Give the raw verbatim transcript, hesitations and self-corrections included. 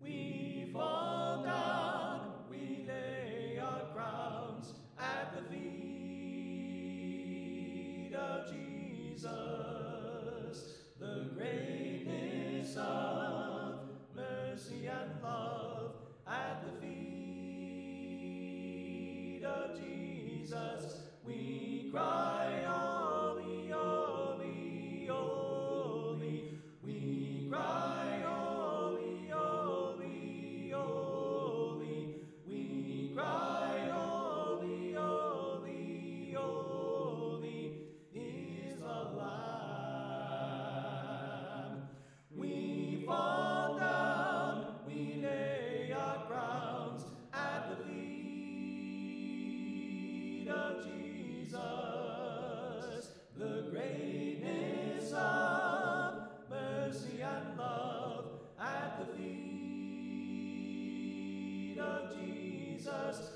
We fall down, we lay our crowns at the feet of Jesus. The greatness of mercy and love at the feet of Jesus. We cry, holy, holy, holy. We cry, holy, holy, holy. We cry, holy, holy, holy is the Lamb. We fall down, we lay our crowns at the feet of Jesus. The greatness of mercy and love at the feet of Jesus.